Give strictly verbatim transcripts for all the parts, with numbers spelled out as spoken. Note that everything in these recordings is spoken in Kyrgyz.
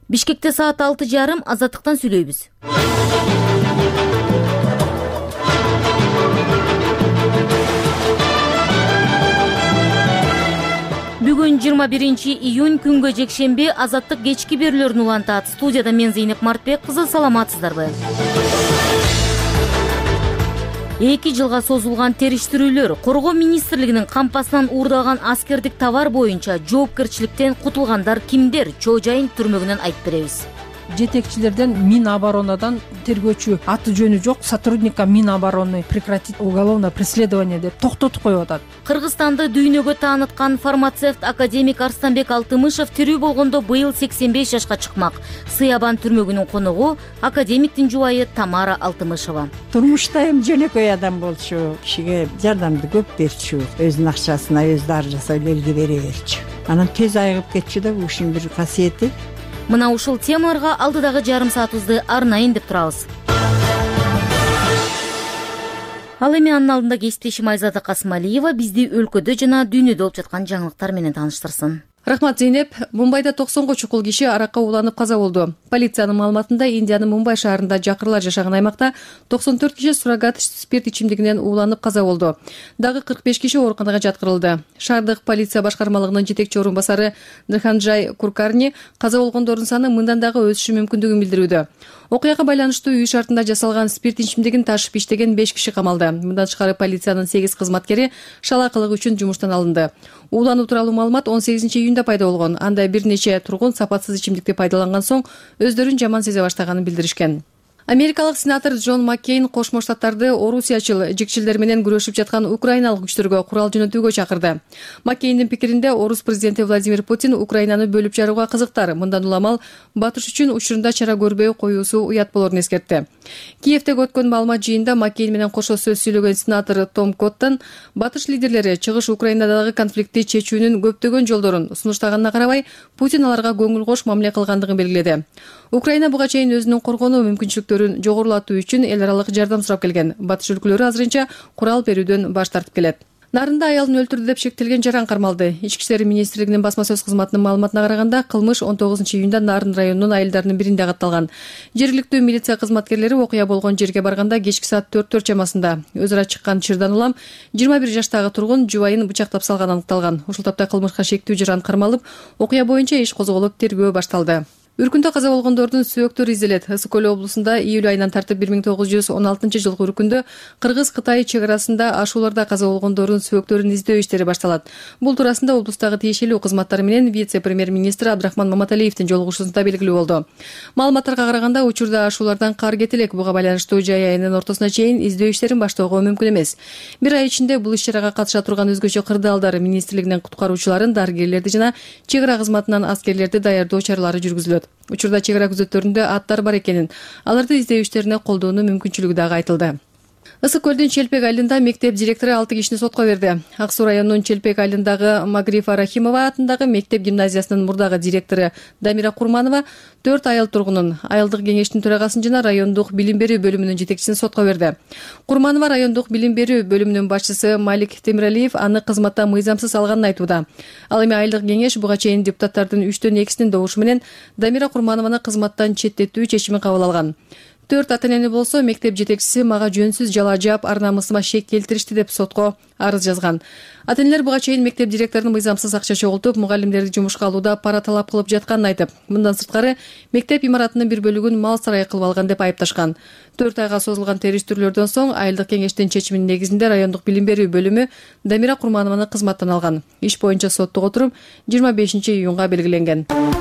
Бишкекте саат алты жарым Азаттыктан сүйлөйбүз. Бүгүн жыйырма биринчи июнь күнгө жекшемби Азаттык кечки берүүлөрүн улантат. Студияда мен Зейнеп Мартбек кызы, саламатсыздарбы? эки жылга созулган териштирүүлөр Коргоо министрлигинин кампасынан уурдалган аскердик товар боюнча жоопкерчиликтен кутулгандар кимдер? Чоо Жайын түрмөгүнөн айтып беребиз. Жетекчилерден Миноборонадан тергөөчү аты жөнү жок сотрудника Минобороны прекратить уголовное преследование деп токтотуп коюп атат. Кыргызстанды дүйнөгө тааныткан фармацевт академик Арстанбек Алтымышев тирүү болгондо быйыл сексен беш жашка чыкмак. Сыябан түрмөгүнүн коногу академиктин жубайы Тамара Алтымышева. Турмушта эми жөнөкөй адам болчу, кишиге жардамды көп берчү, өзүнүн акчасына өзү дары жасап элге бере берчү. Анан тез айыгып кетчү да, бул ушунун бир касиети. Мына ушул темаларга алдыдагы жарым саатыбызды арнайын деп турабыз. Ал эми анын алдында кесиптешим Айзада Касымалиева бизди өлкөдө жана дүйнөдө болуп жаткан жаңылыктар менен тааныштырсын. Рахмат, Зейнеп. Мумбайда токсонго чукул киши аракка уланып каза болду. Полициянын маалыматында Индиянын Мумбай шаарында жакырлар жашаган аймакта токсон төрт киши суррогат спирт ичимдигинен уланып каза болду. Дагы кырк беш киши ооруканага жаткырылды. Шаардык полиция башкармалыгынын жетекчи орун басары Дханджай Куркарни каза болгондордун саны мындан дагы өсүшү мүмкүндүгүн билдирүүдө. Окуяга байланыштуу үй шартында жасалган спирт ичимдигин ташып иштеген беш киши камалды. Мындан тышкары полициянын сегиз кызматкери шалаакылык үчүн жумуштан алынды. Улануу тууралуу маалымат он сегизинчи июнда пайда болгон. Анда бир нече тургун сапатсыз ичимдикти пайдаланган соң өздөрүн жаман сезе баштаганын билдиришкен. Америкалык сенатор Джон Маккейн Кошмо Штаттарды орусиячыл жикчилдер менен күрөшүп жаткан украиналык күчтөргө курал жөнөтүүгө чакырды. Маккейндин пикиринде орус президенти Владимир Путин Украинаны бөлүп жарууга кызыктар. Мындан уламал батыш үчүн учурунда чара көрбөй коюусу уят болорун эскертти. Киевдеги өткөн маалымат жыйында Маккейн менен кошо сөз сүйлөгөн сенатор Том Коттон батыш лидерлери чыгыш Украинадагы конфликтти чечүүнүн көптөгөн жолдорун сунуштаганына карабай, Путин аларга көңүл кош мамиле кылгандыгын белгиледи. Украина буга чейин өзүнүн коргонуу мүмкүнчүлүктөрүн жогорулатуу үчүн эл аралык жардам сурап келген. Батыш өлкөлөрү азырынча курал берүүдөн баш тартып келет. Нарында аялын өлтүрдү деп шектелген жаран кармалды. Ички иштер министрлигинин басма сөз кызматынын маалыматына караганда, кылмыш он тогузунчу июнда Нарын районунун айылдарынын биринде катталган. Жергиликтүү милиция кызматкерлери окуя болгон жерге барганда кечки саат төрттөр чамасында өз ара чыккан чырдан улам жыйырма бир жаштагы тургун жубайын бычактап салганы аныкталган. Ушул тапта кылмышка шектүү жаран кармалып, окуя боюнча иш козголуп тергөө башталды. Үркүндө каза болгондордун сөөктөрү изделет. Ысык көл облусунда июль айынан тартып бир миң тогуз жүз он алтынчы жылкы үркүндө Кыргыз-Кытай чек арасында ашууларда каза болгондордун сөөктөрүн издөө иштери башталат. Бул туурасында облустагы тиешелүү кызматтар менен вице-премьер-министр Абдрахман Маматалиевдин жолугушуусунда белгилүү болду. Маалыматтарга караганда, учурда ашуулардан кар кетелек. Буга байланыштуу жай айынын ортосуна чейин издөө иштерин баштоого мүмкүн эмес. Бир ай ичинде бул иш-чарага катыша турган өзгөчө кырдаалдар министрлигинин куткаруучуларын, дарыгерлерди жана чек ара кызматынан аскерлерди даярдоо чаралары жүргүзүлөт. Учурда чек ара күзөттөрүндө аттар бар экенин, аларды издөө иштерине колдоонуу мүмкүнчүлүгү дагы айтылды. Ысык көлдүн Челпек айылында мектеп директору алты кишини сотко берди. Ак Суу районунун Челпек айылындагы Магрифа Рахимова атындагы мектеп гимназиясынын мурдагы директору Дамира Курманова төрт айыл тургунун, айылдык кеңештин төрагасын жана райондук билим берүү бөлүмүнүн жетекчисин сотко берди. Курманова райондук билим берүү бөлүмүнүн башчысы Малик Темиралиев аны кызматтан мыйзамсыз алганын айтууда. Ал эми айылдык кеңеш буга чейин депутаттардын үчтөн экисинин добушу менен Дамира Курманованы кызматтан четтетүү чечимин кабыл алган. Төрт ата-энени болсо мектеп жетекчиси мага жөнсүз жала жаап, ар намысыма шек келтиришти деп сотко арыз жазган. Ата-энелер буга чейин мектеп директорунун мыйзамсыз акча чогултуп, мугалимдерди жумушка алууда пара талап кылып жатканын айтып, мындан сырткары мектеп имаратынын бир бөлүгүн мал сарай кылып алган деп айыпташкан. төрт айга созулган териштирүүлөрдөн соң айылдык кеңештин чечиминин негизинде райондук билим берүү бөлүмү Дамира Курманованы кызматтан алган. Иш боюнча соттук отуруп жыйырма бешинчи июнга белгиленген.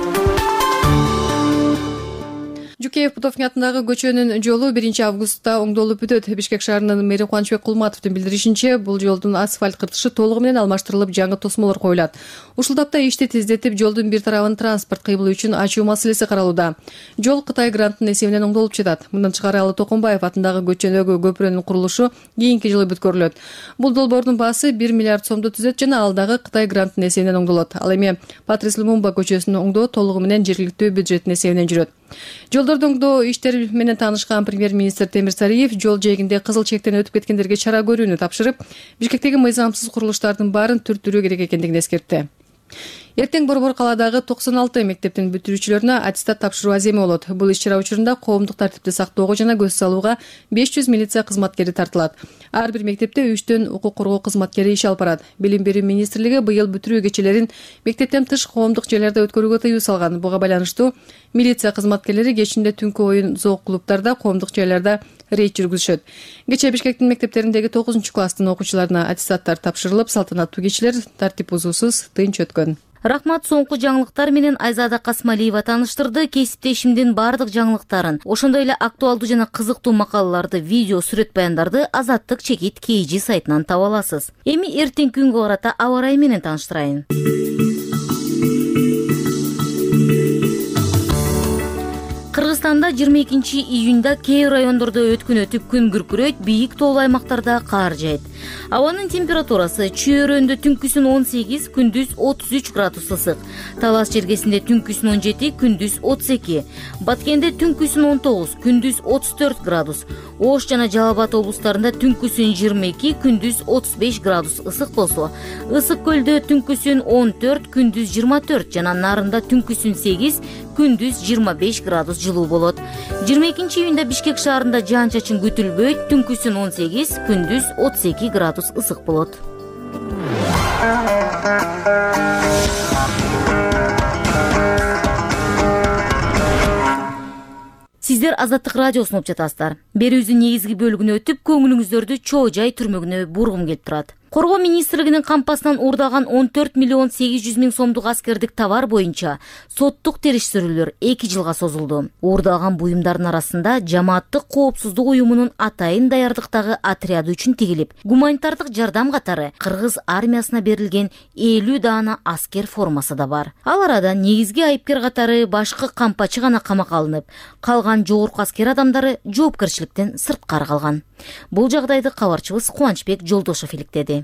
Жукеев Путовкин атындагы көчөнүн жолу биринчи августта оңдолуп бүтөт. Бишкек шаарынын мэри Кубанычбек Кулматовдун билдиришинче, бул жолдун асфальт кыртышы толугу менен алмаштырылып, жаңы тосмолор коюлат. Ушул тапта ишти тездетип, жолдун бир тарабын транспорт кыймылы үчүн ачуу маселеси каралууда. Жол Кытай грантынын эсебинен оңдолуп жатат. Мындан тышкары Алы Токонбаев атындагы көчөнөгү көпүрөнүн курулушу кийинки жылы бүткөрүлөт. Бул долбоордун баасы бир миллиард сомду түзөт жана ал дагы Кытай грантынын эсебинен оңдолот. Ал эми Патрис Лумумба көчөсүн оңдоо толугу менен жергиликтүү бюджеттин эсебинен жүрөт. Жолдорду оңдоо иштери менен таанышкан премьер-министр Темир Сариев жол жээгинде кызыл чектен өтүп кеткендерге чара көрүүнү тапшырып, Бишкектеги мыйзамсыз курулуштардын баарын түрттүрүү керек экендигин эскертти. Эртең Борбор калаадагы токсон алты мектептин бүтүрүүчүлөрүнө аттестат тапшыруу аземи болот. Бул иш-чара учурунда коомдук тартипти сактоого жана көз салууга беш жүз милиция кызматкери тартылат. Ар бир мектепте үчтөн укук коргоо кызматкери иш алып барат. Билим берүү министрлиги быйыл бүтүрүү кечелерин мектептен тыш коомдук жерлерде өткөрүүгө тыюу салган. Буга байланыштуу милиция кызматкерлери кечинде түнкү оюн зоок клубтарда, коомдук жерлерде рейд жүргүзүшөт. Кечээ Бишкектин мектептериндеги тогузунчу класстын окуучуларына аттестаттар тапшырылып, салтанаттуу кечилер тартип бузуусуз тынч өткөн. Рахмат, соңку жаңылыктар менен Айзада Касмалиева тааныштырды. Кесиптешимдин баардык жаңылыктарын, ошондой эле актуалдуу жана кызыктуу макалаларды, видео, сүрөт баяндарды Азаттык чекит кей жи сайтынан таба аласыз. Эми эртеңки күнгө карата аба ырайы менен тааныштырайын. Кыргызстанда жыйырма экинчи июнда кээ райондордо өткөн өтүп күн күркүрөйт, бийик тоолуу аймактарда кар жаайт. Абанын температурасы чөйрөндө түнкүсүн он сегиз, күндүз отуз үч градус ысык. Талас жергесинде түнкүсүн он жети, күндүз отуз эки. Баткенде түнкүсүн он тогуз, күндүз отуз төрт градус. Ош жана Жалал Абад облустарында түнкүсүн жыйырма эки, күндүз отуз беш градус ысык болсо, Ысык көлдө түнкүсүн он төрт, күндүз жыйырма төрт жана Нарында түнкүсүн сегиз, күндүз жыйырма беш градус жылуу болот. жыйырма экинчи июнда Бишкек шаарында жаан-чачын күтүлбөйт, түнкүсүн он сегиз, күндүз отуз эки градус ысык болот. Сиздер Азаттык радиосун угуп жатасыздар. Берүүбүздүн негизги бөлүгүнө өтүп, көңүлүңүздөрдү Чоо Жай түрмөгүнө бургум келип турат. Коргоо министрлигинин кампасынан уурдаган он төрт миллион сегиз жүз миң сомдук аскердик товар боюнча соттук териштирүүлөр эки жылга созулду. Уурдалган буюмдардын арасында жамааттык коопсуздук уюмунун атайын даярдыктагы отряды үчүн тигилип, гуманитардык жардам катары Кыргыз армиясына берилген элүү даана аскер формасы да бар. Ал арада негизги айыпкер катары башкы кампачы гана камакка алынып, калган жогорку аскер адамдары жоопкерчиликтен сырткары калган. Бул жагдайды кабарчыбыз Кубанычбек Жолдошов иликтеди.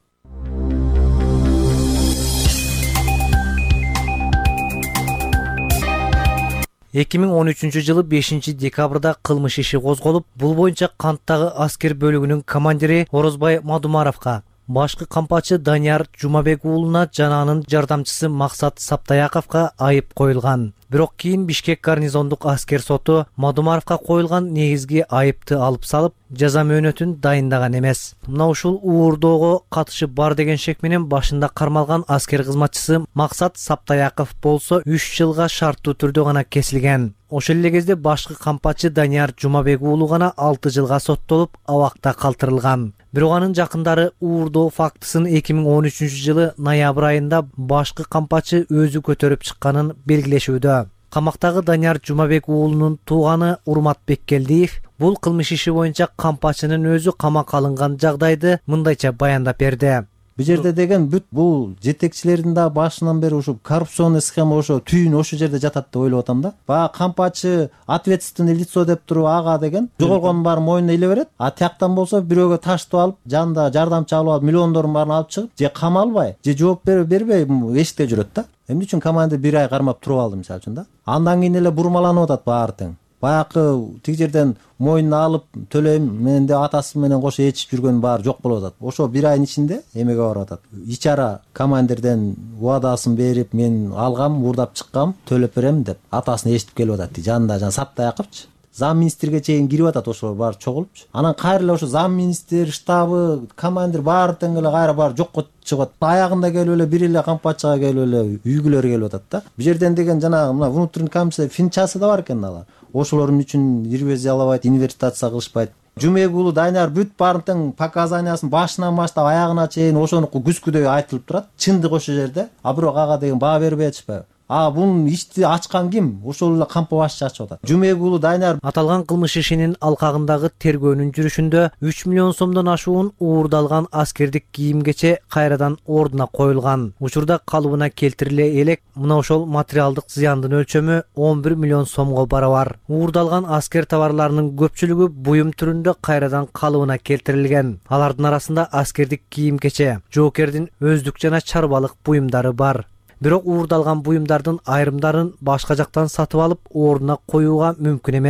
эки миң он үчүнчү жылы бешинчи декабрда кылмыш иши козголуп, бул боюнча канттагы аскер бөлүгүнүн командири Орозбай Мадумаровго, башкы кампачы Данияр Жумабек уулуна жана анын жардамчысы Максат Саптаяковго айып коюлган. Бирок кийин Бишкек гарнизондук аскер соту Мадумаровго коюлган негизги айыпты алып салып, жаза мөөнөтүн дайындаган эмес. Мына ушул уурдоого катышы бар деген шек менен башында кармалган аскер кызматчысы Максат Саптаяков болсо үч жылга шарттуу түрдө гана кесилген. Ошол эле кезде башкы кампачы Данияр Жумабек уулу гана алты жылга соттолуп, абакта калтырылган. Бирок анын жакындары уурдоо фактысын эки миң он үчүнчү жылы ноябрь айында башкы кампачы өзү көтөрүп чыкканын белгилешүүдө. Камактагы Данияр Жумабек уулунун тууганы Урмат Беккелдиев бул кылмыш иши боюнча кампачынын өзү камакка алынган жагдайды мындайча баяндап берди. Бул жерде деген бүт бул жетекчилердин да башынан бери ушу коррупционный схема ошо түйүн ошол жерде жатат деп ойлоп атам да. Бага кампачы ответственный лицо деп туруп ага деген жогоргонун баары мойнуна иле берет. А тияктан болсо бирөөгө таштып алып, жанында жардамчы алып алып, миллиондордун баарын алып чыгып, же камалбай, же жооп бербей эшикте жүрөт да. Эмне үчүн команда бир ай кармап туруп алды мисалы үчүн да. Андан кийин эле бурмаланып атат баары тең. Баякы тиг жерден мойнуна алып төлөйм менен де атасы менен кошо ээрчип жүргөн баары жок болуп атат. Ошо бир айдын ичинде эмеге барып атат. Ичара командирден убадасын берип, мен алгам, уурдап чыккам, төлөп берем деп атасын ээрчитип келип атат. Жанында жана Саптаяковчу зам министрге чейин кирип атат, ошо баары чогулупчу. Анан кайра эле ошо зам министр, штабы, командир баары тең эле кайра баары жокко чыгат. Аягында келип эле бир эле кампачыга келип эле үйгүлөр келип атат да. Бул жерден деген жанагы мына внутренний комиссия финчасы да бар экен алар. Ошолор үчүн ревизиялабайт, инвентаризация кылышпайт. Жумек уулу Данияр бүт баарын тең показаниясын башынан баштап аягына чейин ошону күзгүдөй айтылып турат. Чындык ошол жерде. А бирок ага деген баа бербей атышпайбы? А бунун ишти ачкан ким? Ошол эле кампа башчы ачып атат. Жумек уулу Данияр аталган кылмыш ишинин алкагындагы тергөөнүн жүрүшүндө үч миллион сомдон ашуун уурдалган аскердик кийим-кече кайрадан ордуна коюлган. Учурда калыбына келтириле элек мына ошол материалдык зыяндын өлчөмү он бир миллион сомго барабар. Уурдалган аскер товарларынын көпчүлүгү буюм түрүндө кайрадан калыбына келтирилген. Алардын арасында аскердик кийим-кече, жоокердин өздүк жана чарбалык буюмдары бар. Бирок уурдалган буюмдардын айрымдарын башка жактан сатып алып ордуна коюуга мүмкүн эмес.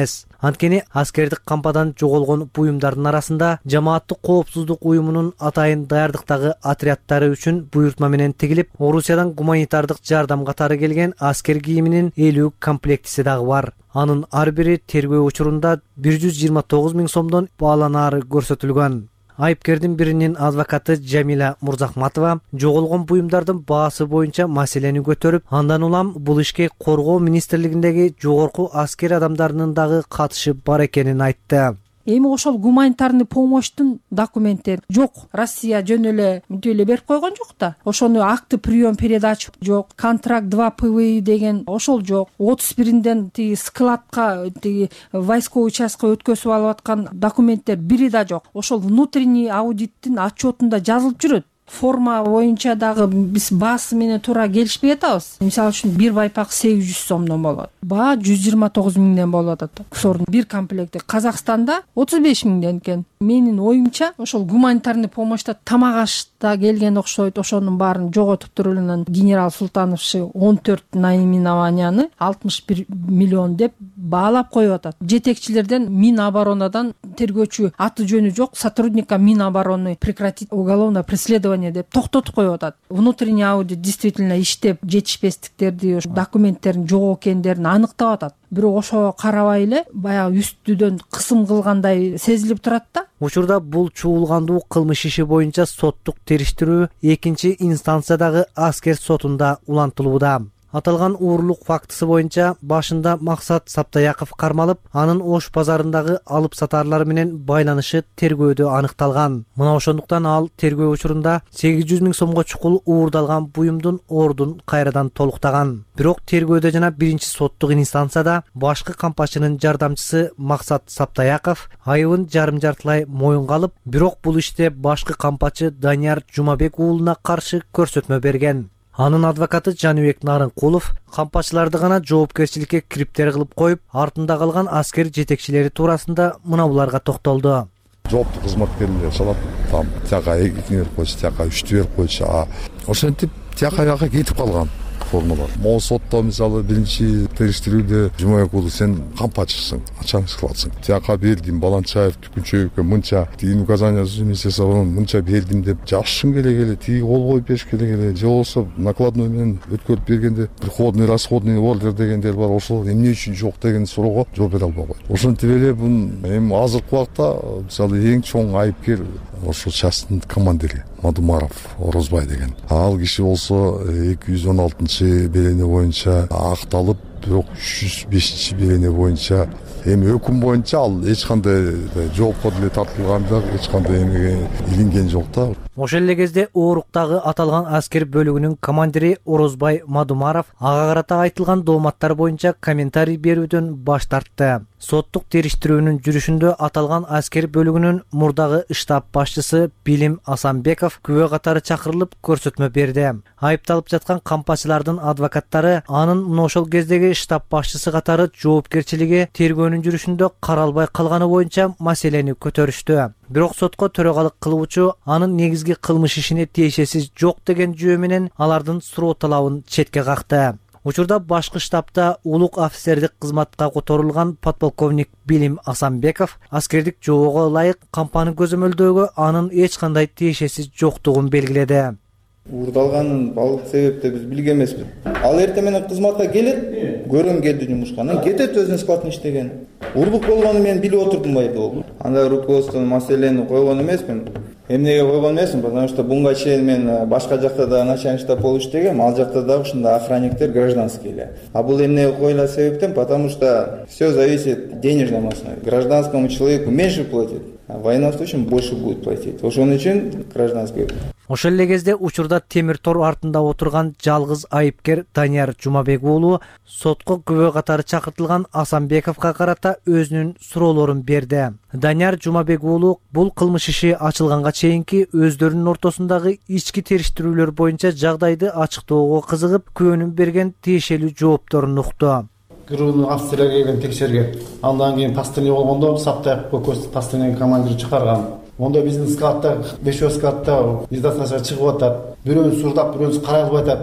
Анткени аскердик кампадан жоголгон буюмдардын арасында жамааттык коопсуздук уюмунун атайын даярдыктагы отряддары үчүн буйртма менен тигилип, Орусиядан гуманитардык жардам катары келген аскер кийиминин элүү комплектиси дагы бар. Анын ар бири тергөө учурунда бир жүз жыйырма тогуз миң сомдон бааланаары көрсөтүлгөн. Айыпкердин биринин адвокаты Жамиля Мурзахматова жоголгон буюмдардын баасы боюнча маселени көтөрүп, андан улам бул ишке коргоо министрлигиндеги жогорку аскер адамдарынын дагы катышы бар экенин айтты. Эми ошол гуманитарный помощтун документтери жок. Россия жөн эле мынтип эле берип койгон жок да. Ошону акты прием передач жок, контракт два пэ вэ деген ошол жок. отуз биринден тиги складка тиги войсковой участка өткөзүп алып аткан документтер бири да жок. Ошол внутренний аудиттин отчетунда жазылып жүрөт. Форма боюнча дагы биз баасы менен туура келишпей атабыз. Мисалы үчүн бир байпак сегиз жүз сомдон болот. Баа жүз жыйырма тогуз миңден болот атат. Ксордун бир комплекти. Казакстанда отуз беш миңден экен. Менин оюмча ошол гуманитарный помощта тамак аш да келген окшойт. Ошонун баарын жоготуп туруп эле генерал Султановши он төрт наименованияны алтымыш бир миллион деп баалап коюп атат. Жетекчилерден Миноборонадан тергөөчү аты жөнү жок сотрудника Минобороны прекратить уголовное преследование деп токтотуп коюп атат. Внутренний аудит действительно иштеп жетишпестиктерди, документтердин жок экендерин аныктап атат. Бирок ошого карабай эле баягы үстүдөн кысым кылгандай сезилип турат да. Учурда бул чуулгандуу кылмыш иши боюнча соттук териштирүү экинчи инстанциядагы аскер сотунда улантылууда. Аталган уурлук фактысы боюнча башында Максат Саптаяков кармалып, анын Ош базарындагы алып сатарлар менен байланышы тергөөдө аныкталган. Мына ошондуктан ал тергөө учурунда сегиз жүз миң сомго чукул уурдалган буюмдун ордун кайрадан толуктаган. Бирок тергөөдө жана биринчи соттук инстанцияда башкы кампачынын жардамчысы Максат Саптаяков айыбын жарым-жартылай моюнга алып, бирок бул иште башкы кампачы Данияр Жумабек уулуна каршы көрсөтмө берген. Анын адвокаты Жаныбек Нарынкулов кампачыларды гана жоопкерчиликке кириптер кылып коюп, артында калган аскер жетекчилери туурасында мына буларга токтолду. Жооптуу кызматкерлер салат, там тияка экини берип койчу, тияка үчтү берип койчу. Ошентип тияка бияка кетип калган формалар. Могу сотто мисалы биринчи териштирүүдө Жумабек уулу сен кампачысың, ачаңыз кыласың. Тияка бердим, Баланчаев Күнчөбөккө мынча, тиги указания министрликтен мынча бердим деп жашышың келе келе, тиги кол коюп бериш келе келе, же болбосо накладной менен өткөрүп бергенде приходный расходный ордер дегендер бар, ошол эмне үчүн жок деген суроого жооп бере албай койду. Ошентип эле бун эми азыркы убакта мисалы эң чоң айыпкер ошол частын командири Мадумаров Орозбай деген. Ал киши болсо эки жүз он алтынчы берене боюнча акталып, бирок үч жүз бешинчи берене боюнча эми өкүм боюнча ал эч кандай жоопко деле тартылган жок, эч кандай эмеге илинген жок да. Ошол эле кезде ооруктагы аталган аскер бөлүгүнүн командири Орозбай Мадумаров ага карата айтылган дооматтар боюнча комментарий берүүдөн баш тартты. Соттук териштирүүнүн жүрүшүндө аталган аскер бөлүгүнүн мурдагы штаб башчысы Билим Асанбеков күбө катары чакырылып көрсөтмө берди. Айыпталып жаткан кампачылардын адвокаттары анын мына ошол кездеги штаб башчысы катары жоопкерчилиги тергөөнүн жүрүшүндө каралбай калганы боюнча маселени көтөрүштү. Бирок сотко төрагалык кылуучу анын негизги кылмыш ишине тиешеси жок деген жүйө менен алардын суроо талабын четке какты. Учурда башкы штабта улук офицердик кызматка которулган подполковник Билим Асанбеков аскердик жоого ылайык кампаны көзөмөлдөөгө анын эч кандай тиешеси жоктугун белгиледи. Уурдалганын баалык себепти биз билген эмеспиз. Ал эртең менен кызматка келет, көрөм келди жумушка, анан кетет өзүнүн складын иштеген. Урлук болгону мен билип отурдум байда болду. Анда руководствонун маселени койгон эмесмин. Эмнеге койгон эмесмин, потому что буга чейин мен башка жакта да начальникта болуп иштегем, ал жакта да ушундай охранниктер гражданский эле. А бул эмнеге коюла себептен, потому что все зависит денежной основе. Гражданскому человеку меньше платит, а военнослужащим больше будет платить. Ошон үчүн гражданский. Ошол эле кезде учурда темир тор артында отурган жалгыз айыпкер Данияр Жумабек уулу сотко күбө катары чакыртылган Асанбековго карата өзүнүн суроолорун берди. Данияр Жумабек уулу бул кылмыш иши ачылганга чейинки өздөрүнүн ортосундагы ички териштирүүлөр боюнча жагдайды ачыктоого кызыгып, күбөнүн берген тиешелүү жоопторун укту. Күрүүнүн офицерлери келген текшерген. Андан кийин пастырный болгондо Саптаев көкөс пастырный командир чыгарган. Онда биздин складта, бешөө складта издательство чыгып атат. Бирөөнү сурдап, бирөөнү карай кылып атат.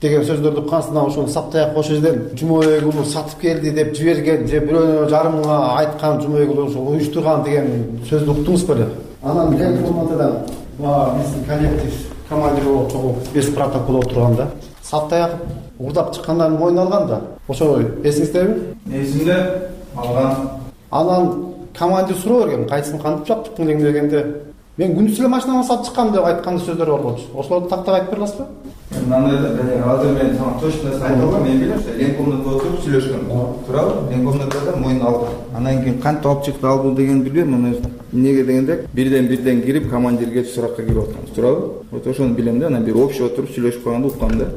деген сөздөрдү уккансынан ошол Саптаяк ошол жерден Жумабек уулу сатып келди деп жиберген же бирөөнө жарым мыңга айткан Жумабек уулу ошол уюштурган деген сөздү уктуңуз беле. Анан ленин комнатадан биздин коллектив командир болуп чогуу без протокол отурганда Саптаяк урдап чыккандарын мойнуна алган да. Ошо эсиңиздеби? Эсимде алган. Анан командир суроо берген, кайсысын кантип чаптыктың дегенде мен күндүз эле машинамды салып чыккам деп айткан сөздөр бар болчу. Ошолорду тактап айтып бере аласызбы? Мындай да, азыр мен сага точно айтып алам, мен билем, лен комнатада отуруп сүйлөшкөн. Туурабы? Лен комнатада мойнуна алган. Анан кийин кантип алып чыкты албу деген билбейм, мына эмнеге дегенде бирден бирден кирип командирге суракка кирип аткан. Туурабы? Вот ошону билем да, анан бир общий отуруп сүйлөшүп калганды уккам да.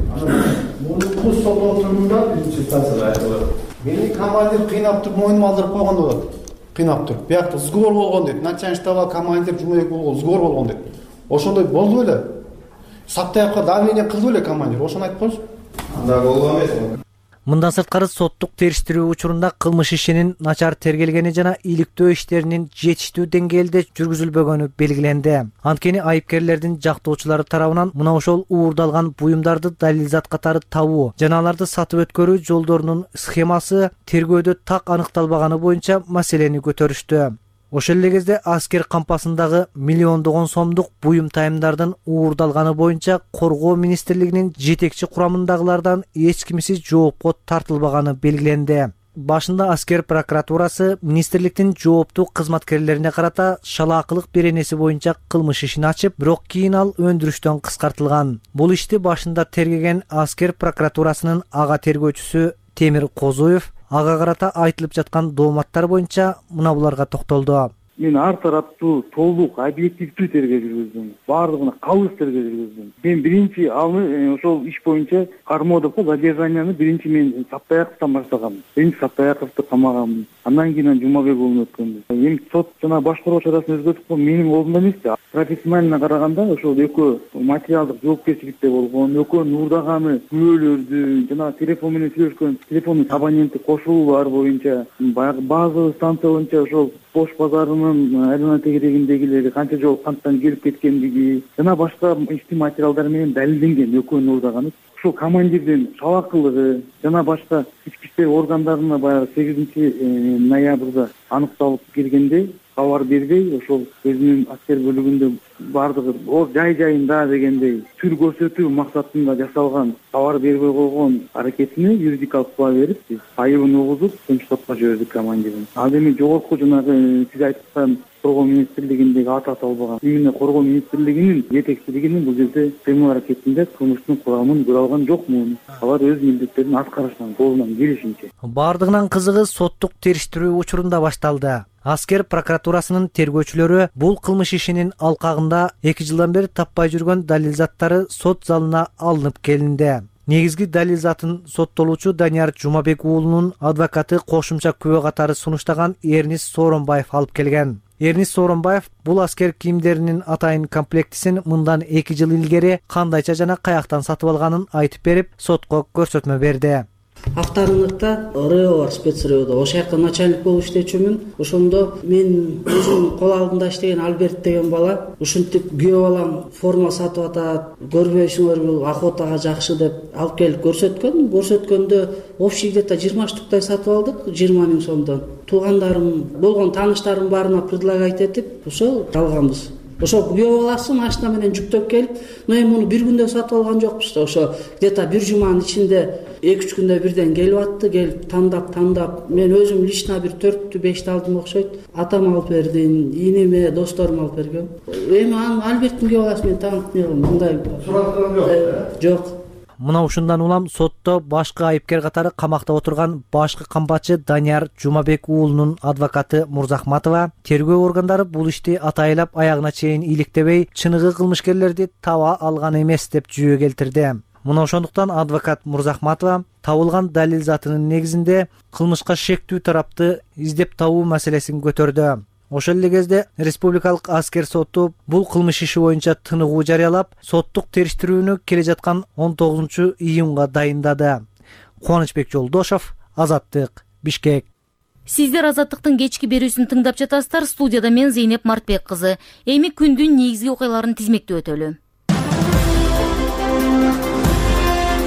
Муну соло отурганда биринчи станцияда айтылды. Мени командир кыйнап туруп мойнума алдырып койгон болот. Кыйнап туруп. Биякта сговор болгон дейт. Начальник штаба командир Жумабек болгон сговор болгон дейт. Ошондой болду беле. Саптаякка давление кылды беле командир. Ошону айтып койчу. Анда болгон эмес. Мындан сырткары соттук териштирүү учурунда кылмыш ишинин начар тергелгени жана иликтөө иштеринин жетиштүү деңгээлде жүргүзүлбөгөнү белгиленди. Анткени айыпкерлердин жактоочулары тарабынан мына ошол уурдалган буюмдарды далилзат катары табуу жана аларды сатып өткөрүү жолдорунун схемасы тергөөдө так аныкталбаганы боюнча маселени көтөрүштү. Ошол эле кезде аскер кампасындагы миллиондогон сомдук буюм тайымдардын уурдалганы боюнча Коргоо министрлигинин жетекчи курамындагылардан эч кимси жоопко тартылбаганы белгиленди. Башында аскер прокуратурасы министрликтин жооптуу кызматкерлерине карата шалаакылык беренеси боюнча кылмыш ишин ачып, бирок кийин ал өндүрүштөн кыскартылган. Бул ишти башында тергеген аскер прокуратурасынын ага тергөөчүсү Темир Козоев ага карата айтылып жаткан дооматтар боюнча мына буларга токтолду. Мен ар тараптуу, толук, объективдүү тергөө жүргүздүм. Баардыгына калыс тергөө жүргүздүм. Мен биринчи аны ошол иш боюнча Кармодовго задержанияны биринчи мен Саптаяковдон баштагам. Биринчи Саптаяковду камагам. Андан кийин Жумабек уулун өткөндү. Эми сот жана башкаруу чарасын өзгөртүп, менин колумда эмес да. Профессионально караганда ошол экөө материалдык жоопкерчиликте болгон, экөөнүн уурдаганы күбөлөрдү жана телефон менен сүйлөшкөн телефондун абоненти кошулуулар боюнча баягы база станция боюнча ошол Бош базарынын айылына тегерегиндегилери канча жол канттан келип кеткендиги жана башка иштин материалдары менен далилденген экөөнүн уурдаганы. Ушул командирдин шалаакылыгы жана башка ички иштер органдарына баягы сегизинчи ноябрда аныкталып келгенде кабар бербей ошол өзүнүн аскер бөлүгүндө баардыгы ор жай жайында дегендей түр көрсөтүү максатында жасалган кабар бербей койгон аракетине юридикалык баа берип биз айыбын угузуп тынч сотко жибердик командирин. Ал эми жогорку жанагы сиз айткан Коргоо министрлигиндеги аты аталбаган именно Коргоо министрлигинин жетекчилигинин бул жерде кыймыл аракетинде кылмыштын курамын көрө алган жокмун. Алар өз милдеттерин аткарышкан колунан келишинче. Бардыгынан кызыгы соттук териштирүү учурунда башталды. Аскер прокуратурасынын тергөөчүлөрү бул кылмыш ишинин алкагында эки жылдан бери таппай жүргөн далилзаттары сот залына алынып келинди. Негизги далилзатын соттолуучу Данияр Жумабек уулунун адвокаты кошумча күбө катары сунуштаган Эрнис Сооронбаев алып келген. Эрнис Сооронбаев бул аскер кийимдеринин атайын комплектисин мындан эки жыл илгери кандайча жана каяктан сатып алганын айтып берип, сотко көрсөтмө берди. Авторыныкта РЭО бар, спецрэОдо. Ошол жакта начальник болуп иштечүмүн. Ошондо мен өзүмдүн кол алдында иштеген Альберт деген бала ушинтип күйөө балам форма сатып атат, көрбөйсүңөрбү, охотага жакшы деп алып келип көрсөткөн. Көрсөткөндө общий где-то жыйырма штуктай сатып алдык, жыйырма миң сомдон. Туугандарым, болгон тааныштарым баарына предлагать этип, ошол алганбыз. Ошол күйөө баласы машина менен жүктөп келип, но эми муну бир күндө сатып алган жокпуз да. Ошо где-то бир жуманын ичинде эки үч күндө бирден келип атты, келип тандап тандап. Мен өзүм лично бир төрттү бешти алдым окшойт. Атам алып берди, ийниме, досторум алып берген. Эми анын Альберттин күйөө баласы мен таанып не кылдым, мындай Сураткан жок. Жок. Мына ушундан улам сотто башкы айыпкер катары камакта отурган башкы камбатчы Данияр Жумабек уулунун адвокаты Мурзахматова тергөө органдары бул ишти атайлап аягына чейин иликтебей, чыныгы кылмышкерлерди таба алган эмес деп жүйө келтирди. Мына ошондуктан адвокат Мурзахматова табылган далилзатынын негизинде кылмышка шектүү тарапты издеп табуу маселесин көтөрдү. Ошол эле кезде Республикалык аскер соту бул кылмыш иши боюнча тыныгуу жарыялап, соттук териштирүүнү келе жаткан он тогузунчу июнга дайындады. Кубанычбек Жолдошов, Азаттык, Бишкек. Сиздер Азаттыктын кечки берүүсүн тыңдап жатасыздар. Студияда мен Зейнеп Мартбек кызы. Эми күндүн негизги окуяларын тизмектеп өтөлү.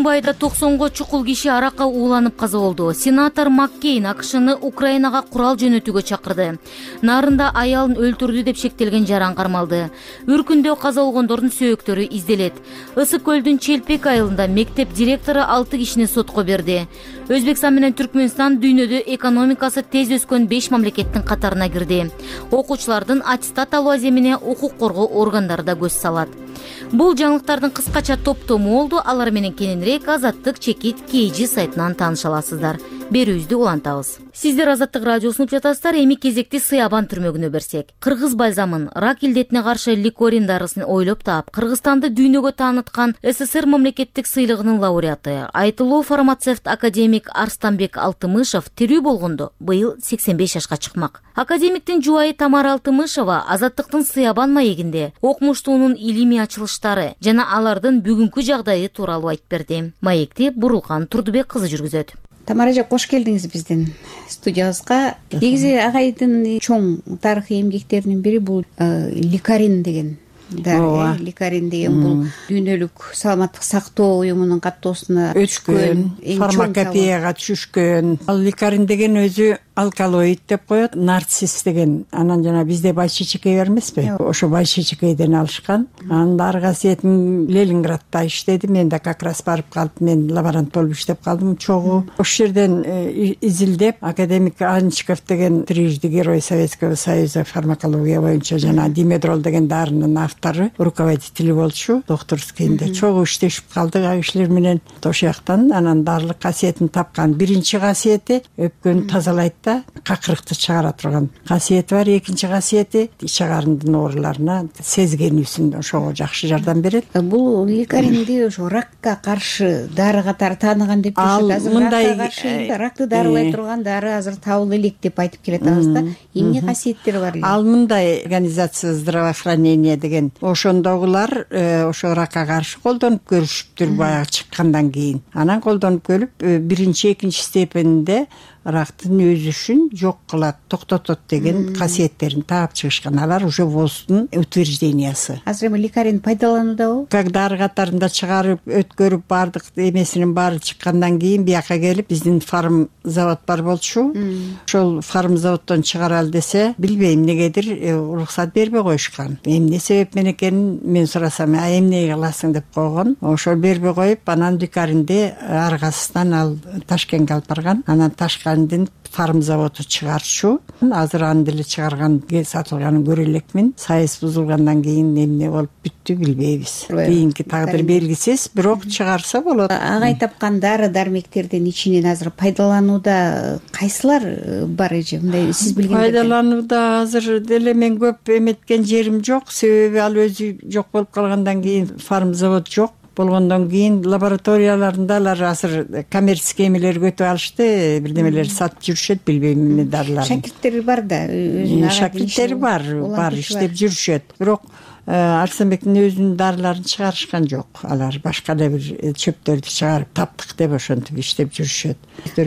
Мумбайда токсонго чукул киши аракка ууланып каза болду. Сенатор Маккейн АКШны Украинага курал жөнөтүүгө чакырды. Нарында аялын өлтүрдү деп шектелген жаран кармалды. Үркүндө каза болгондордун сөөктөрү изделет. Ысык көлдүн Челпек айылында мектеп директору алты кишини сотко берди. Өзбекстан менен Түркмөнстан дүйнөдө экономикасы тез өскөн беш мамлекеттин катарына кирди. Окуучулардын аттестат алуу аземине укук коргоо органдары да көз салат. Бул жаңылыктардын кыскача топтому болду. Алар менен кененирээк Азаттык чекит Кейжи сайтынан тааныша аласыздар. Берүүбүздү улантабыз. Сиздер Азаттык радиосун угуп жатасыздар. Эми кезекти Сыябан түрмөгүнө берсек. Кыргыз бальзамын, рак илдетине каршы ликорин дарысын ойлоп таап, Кыргызстанды дүйнөгө тааныткан СССР мамлекеттик сыйлыгынын лауреаты, айтылуу фармацевт академик Арстанбек Алтымышев тирүү болгондо быйыл сексен беш жашка чыкмак. Академиктин жубайы Тамара Алтымышева Азаттыктын Сыябан маегинде окумуштуунун илимий ачылыштары жана алардын бүгүнкү жагдайы тууралуу айтып берди. Маекти Бурулкан Турдубек кызы жүргүзөт. Тамара эже, кош келдиңиз биздин студиябызга. Негизи агайдын чоң тарыхый эмгектеринин бири бул ликарин деген дары. Ликарин деген бул дүйнөлүк саламаттык сактоо уюмунун каттоосуна өткөн, фармакопеяга түшкөн. Ал ликарин деген өзү алкалоид деп коет, нарцисс деген. Анан жана бизде байшечекей бар эмеспи? Ошо байшечекейден алышкан. Анын дары касиетин Ленинградда иштеди. Мен да как раз барып калып, мен лаборант болуп иштеп калдым чогуу. Ошол жерден изилдеп, академик Анчиков деген трижды герой Советского Союза фармакология боюнча жана димедрол деген дарынын автору, руководители болчу. Докторскийинде чогуу иштешип калдык ал кишилер менен. Ошол жактан анан дарылык касиетин тапкан. Биринчи касиети өпкөнү тазалайт, какырыкты чыгара турган касиети бар. Экинчи касиети ич агарындын ооруларына сезгенүүсүн ошого жакшы жардам берет. Бул ликаринди ошо ракка каршы дары катары тааныган деп жүрүшөт. Азыр ракка каршы ракты дарылай турган дары азыр табыла элек деп айтып келатабыз да. Эмне касиеттери бар эле? Ал мындай организация здравоохранения деген ошондогулар ошо ракка каршы колдонуп көрүшүптүр баягы чыккандан кийин. Анан колдонуп көрүп биринчи экинчи степенинде рактын өзүшүн жок кылат, токтотот деген касиеттерин таап чыгышкан. Алар уже ВОЗдун утверждениясы. Азыр эми ликарин пайдалануудабы? Как дары катарында чыгарып, өткөрүп бардык эмесинин баары чыккандан кийин бияка келип биздин фарм завод бар болчу. Ошол фарм заводдон чыгаралы десе, билбейм негедир уруксат бербей коюшкан. Эмне себеп менен экенин мен сурасам, а эмне кыласың деп койгон. Ошол бербей коюп, анан ликаринди аргасынан ал Ташкентке алып барган. Анан Ташкент фарм заводу чыгарчу. Азыр аны деле чыгарган, сатылганын көрө элекмин. Сайыс бузулгандан кийин эмне болуп бүттү билбейбиз. Кийинки тагдыр белгисиз, бирок чыгарса болот. Агай тапкан дары дармектердин ичинен азыр пайдаланууда кайсылар бар эже? Мындай сиз билгендер. Пайдаланууда азыр деле мен көп эметкен жерим жок, себеби ал өзү жок болуп калгандан кийин фарм завод жок. Болгондон кийин лабораторияларында алар азыр коммерческий эмелерге өтүп алышты, бирдемелер сатып жүрүшөт, билбейм эмне дарлар. Шакирттери бар да, өзүнүн шакирттери бар, бар иштеп жүрүшөт. Бирок Арсанбектин өзүнүн дарыларын чыгарышкан жок. Алар башка да бир чөптөрдү чыгарып таптык деп ошентип иштеп жүрүшөт.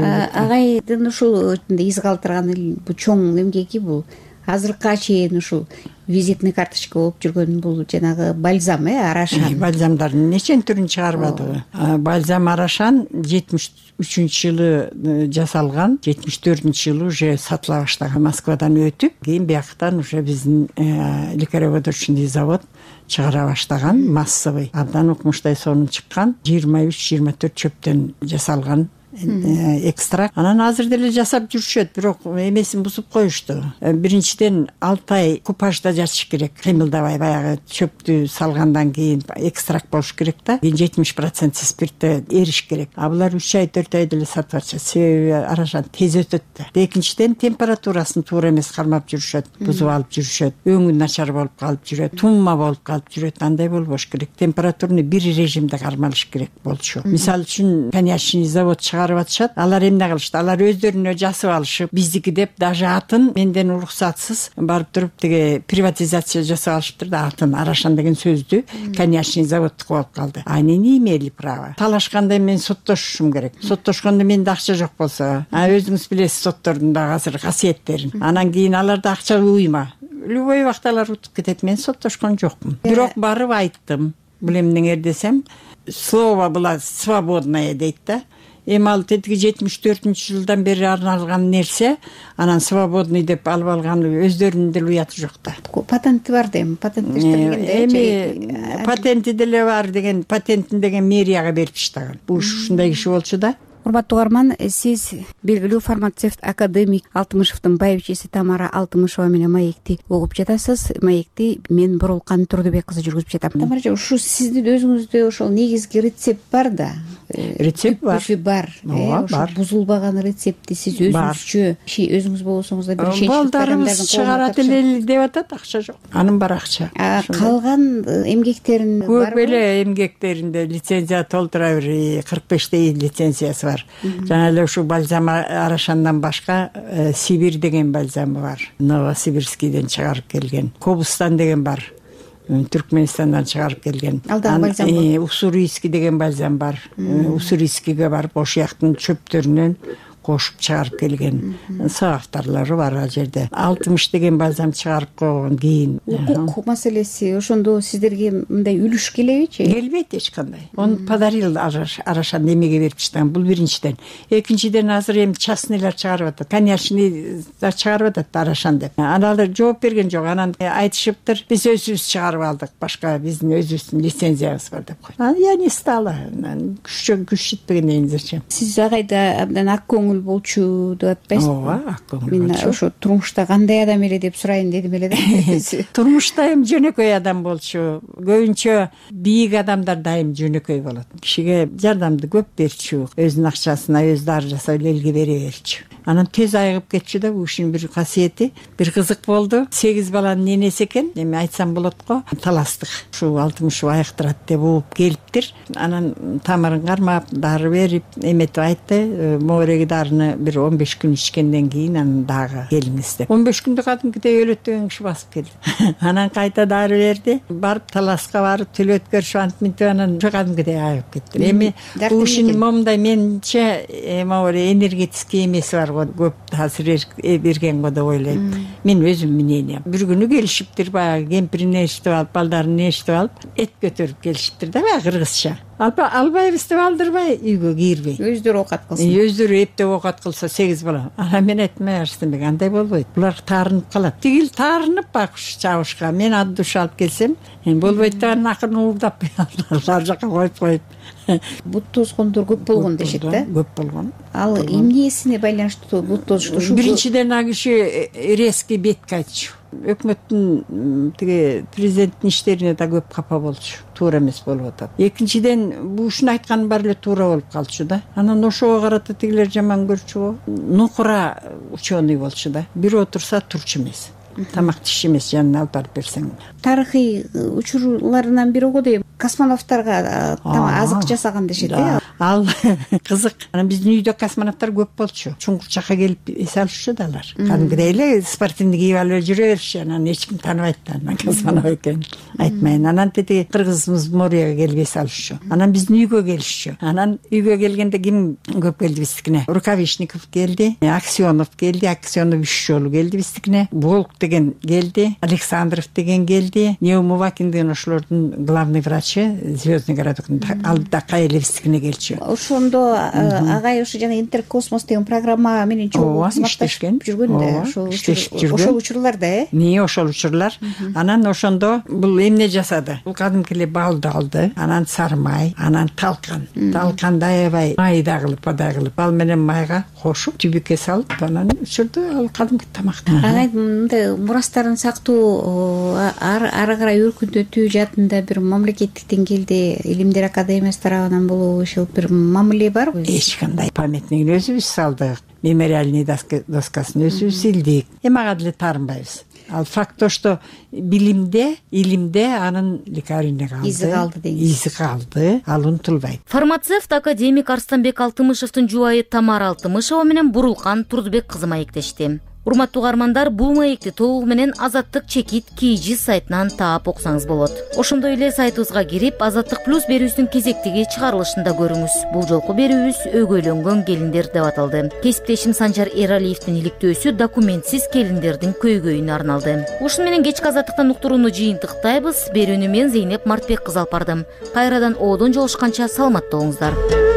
Агайдын ушул из калтырган бул чоң эмгеки бул. Азыркыга чейин ушул визитный карточка болуп жүргөн бул жанагы бальзам, э, арашан. Бальзамдардын нечен түрүн чыгарбадыбы? Бальзам арашан жетимиш үчүнчү жылы жасалган, жетимиш төртүнчү жылы уже сатыла баштаган, Москвадан өтүп, кийин бияктан уже биздин ликароводочный завод чыгара баштаган, массовый. Абдан укмуштай сонун чыккан, жыйырма үч жыйырма төрт чөптөн жасалган экстракт. Анан азыр деле жасап жүрүшөт, бирок эмесин бузуп коюшту. Биринчиден алты ай купажда жатыш керек, кыймылдабай, баягы чөптү салгандан кийин экстракт болуш керек да. Кийин жетимиш процент спиртте эриш керек. А булар үч ай төрт ай деле сатып атышат. Себеби арашан тез өтөт да. Экинчиден температурасын туура эмес кармап жүрүшөт, бузуп алып жүрүшөт. Өңү начар болуп калып жүрөт, тумма болуп калып жүрөт. Андай болбош керек. Температураны бир режимде кармалыш керек болчу. Мисалы үчүн коньячный завод чыгарып атышат. Алар эмне кылышты? Алар өздөрүнө жасып алышып, биздики деп даже атын менден уруксатсыз барып туруп теге приватизация жасап алышыптыр да, атын Арашан деген сөздү коньячный заводтуку болуп калды. А не имели права. Талашканда мен соттошушум керек. Соттошкондо менде акча жок болсо, а өзүңүз билесиз соттордун да азыр касиеттерин. Анан кийин аларда акча уйма. Любой убакта алар утуп кетет. Мен соттошкон жокмун. Бирок барып айттым. Бул эмнеңер десем, слово была свободная дейт да. Эми ал тетиги жетимиш төртүнчү жылдан бери арналган нерсе, анан свободный деп алып алган өздөрүнүн деле уяты жок да. Патенти бар дейм, патенттештирилген да. Эми патенти деле бар деген, патентин деген мэрияга берип таштаган. Бул ушундай киши болчу да. Урматтуу угарман, сиз белгилүү фармацевт академик Алтымышевдин байбичеси Тамара Алтымышева менен маекти угуп жатасыз. Маекти мен Бурулкан Турдубек кызы жүргүзүп жатам. Тамара эже, ушу сиздин өзүңүздө ошол негизги рецепт бар да. Рецепт бар. бар. Ошо бузулбаган рецептти сиз өзүңүзчө, өзүңүз болсоңуз да бир ишенчтүү балдарыбыз чыгарат эле деп атат, акча жок. Анын бар акча. Калган эмгектерин көп эле эмгектеринде лицензия толтура бир кырк бештей лицензиясы бар. Жана эле ушу бальзам Арашандан башка Сибирь деген бальзамы бар. Новосибирскийден чыгарып келген. Кобустан деген бар. Түркменистандан чыгарып келген. Алдағы бальзам бар. Уссурийский деген бальзам бар. Уссурийскийге барып ошол жактын чөптөрүнөн кошуп чыгарып келген. Саактарлары бар ал жерде. Алтымыш деген бальзам чыгарып койгон кийин. Укук маселеси ошондо сиздерге мындай үлүш келебичи? Келбейт эч кандай. Он подарил Арашан эмеге берип таштаган. Бул биринчиден. Экинчиден азыр эми частныйлар чыгарып атат. Конечный чыгарып атат Арашан деп. Аналар жооп берген жок. Анан айтышыптыр, биз өзүбүз чыгарып алдык. Башка биздин өзүбүздүн лицензиябыз бар деп койду. Анан я не стала. Күч күч жетпегенден кийин зачем? Сиз агайда абдан ак көңүл болчу деп атпайсызбы? Ооба, ак көңүл болчу. Мен ошо турмушта кандай адам эле деп сурайын дедим эле да. Турмушта эми жөнөкөй адам болчу. Көбүнчө бийик адамдар дайым жөнөкөй болот. Кишиге жардамды көп берчү. Өзүнүн акчасына өзү дары жасап элге бере берчү. Анан тез айыгып кетчү да, бул ишин бир касиети. Бир кызык болду. сегиз баланын ненеси экен. Эми айтсам болот го. Таластык. Ушу Алтымышев айыктырат деп угуп келиптир. Анан тамырын кармап, дары берип, эметип айтты. Моореги дарыны бир он беш күн ичкенден кийин анан дагы келиңиз деп. он беш күндө кадимкидей өлөттөгөн киши басып келди. Анан кайта дары берди. Барып таласка барып төлөт көрүшүп антип мынтип анан ошо кадимкидей айыгып кетти. Эми бул ишин момундай менче море энергетический эмеси бар го, көп таасир берген го деп ойлойм. Мен өзүм мнением. Бир күнү келишиптир, баягы кемпирин эшитип алып, балдарын эшитип алып, эт көтөрүп келишиптир да, баягы кыргызча. Албайбыз деп алдырбай, үйгө кирбей. Өздөрү оокат кылсын. Өздөрү эптеп оокат кылса сегиз бала. Анан мен айттым, Арыстанбек, андай болбойт. Булар таарынып калат. Тигил таарынып бакыш чабышка. Мен ат душ алып келсем, мен болбойт да, акырын уурдап ар жака коюп коюп. Бут тозгондор көп болгон дешет да? Көп болгон. Ал эмнесине байланыштуу бут тозушту? Биринчиден ал киши резкий бетке айтчу. Өкмөттүн тиги президенттин иштерине да көп капа болчу. Туура эмес болуп атат. Экинчиден бул ушуну айтканы баары эле туура болуп калчу да. Анан ошого карата тигилер жаман көрчү го. Нукура ученый болчу да. Бирөө турса турчу эмес. Тамак тиш эмес, жанына алып барып берсең. Тарыхый учурларынан бири го дейм. Космонавттарга азык жасаган дешет э? Ал кызык. Анан биздин үйдө космонавттар көп болчу. Чуңкурчакка келип эс алышчу да алар. Кадимгидей эле спортивный кийип алып жүрө беришчү. Анан эч ким тааныбайт да, анан космонавт экенин айтмайын. Анан тетиги кыргызыбыз Моорияга келип эс алышчу. Анан биздин үйгө келишчү. Анан үйгө келгенде ким көп келди биздикине? Рукавишников келди, Аксенов келди, Аксенов үч жолу келди биздикине. Волк деген келди, Александров деген келди. Неумывакин деген ошолордун главный врачы, Звездный городокун алдыда кайелевскине келчү. Ошондо агай ошо жана Интеркосмос деген программа менен чогуу кызматташып жүргөн да, ошол учурларда э? Не ошол учурлар. Анан ошондо бул эмне жасады? Бул кадимки эле балды алды, анан сары май, анан талкан. Талканды аябай майда кылып, адай кылып, ал менен майга кошуп, түбүккө салып, анан учурду ал кадимки тамак. Агай мындай мурастарын сактоо ары карай өркүндөтүү жаатында бир мамлекеттик деңгээлде Илимдер академиясы тарабынан болобу, ошол бир мамиле барбы? Эч кандай. Памятнигин өзүбүз салдык, мемориальный доскасын өзүбүз силдик. Эми ага деле таарынбайбыз. Ал факт то, что билимде, илимде анын лекарине калды. Изи калды дейсиз. Изи калды, ал унутулбайт. Фармацевт академик Арыстанбек Алтымышевдин жубайы Тамара Алтымышева менен Бурулкан Турдубек кызы маектешти. урматтуу угармандар, бул маекти толугу менен Азаттык чекит kg сайтынан таап окусаңыз болот. Ошондой эле сайтыбызга кирип Азаттык плюс берүүбүздүн кезектеги чыгарылышын да көрүңүз. Бул жолку берүүбүз өгөйлөнгөн келиндер деп аталды. Кесиптешим Санжар Эралиевдин иликтөөсү документсиз келиндердин көйгөйүнө арналды. Ушуну менен кечки Азаттыктан уктурууну жыйынтыктайбыз. Берүүнү мен Зейнеп Мартбек кызы алып бардым. Кайрадан оодон жолушканча саламатта болуңуздар.